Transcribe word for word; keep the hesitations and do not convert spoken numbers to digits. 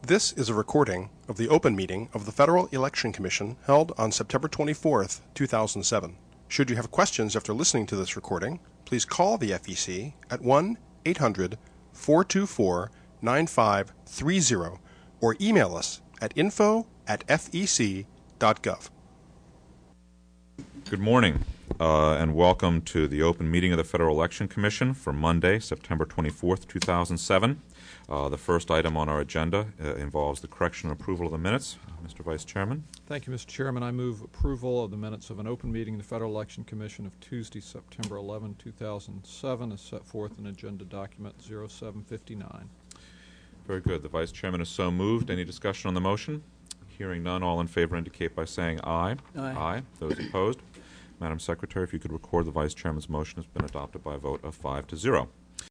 This is a recording of the open meeting of the Federal Election Commission held on September twenty-fourth, two thousand seven. Should you have questions after listening to this recording, please call the F E C at one eight hundred, four two four, nine five three zero or email us at info at f e c dot gov. Good morning, uh, and welcome to the open meeting of the Federal Election Commission for Monday, September twenty-fourth, two thousand seven. Uh, the first item on our agenda uh, involves the correction and approval of the minutes. Uh, Mister Vice Chairman. Thank you, Mister Chairman. I move approval of the minutes of an open meeting of the Federal Election Commission of Tuesday, September eleventh, two thousand seven, as set forth in Agenda Document oh seven fifty-nine. Very good. The Vice Chairman is so moved. Any discussion on the motion? Hearing none, all in favor indicate by saying aye. Aye. Aye. Those opposed? Madam Secretary, if you could record the Vice Chairman's motion has been adopted by a vote of five to zero.